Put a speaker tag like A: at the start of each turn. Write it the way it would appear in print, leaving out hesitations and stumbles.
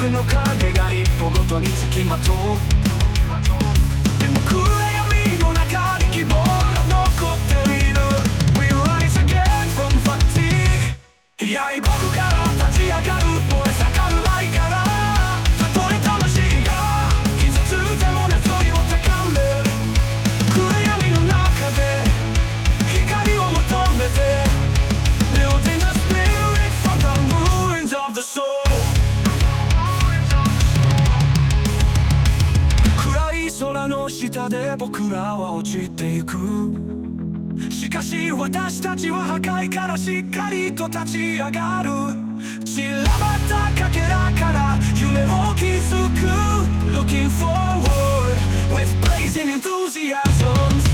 A: の影が一歩ごとにつきまとう。でも暗闇の中に希望が残っている。 We rise again from fatigue。 刃から立ち上がる燃え盛る愛から、たとえ魂が傷ついても熱意を高める。暗闇の中で光を求めて Building a spirit from the ruins of the soul。 暗い空の下で僕らは落ちていく。しかし私たちは破壊からしっかりと立ち上がる。散らばったかけらから夢を築く。 Looking forward with blazing enthusiasms。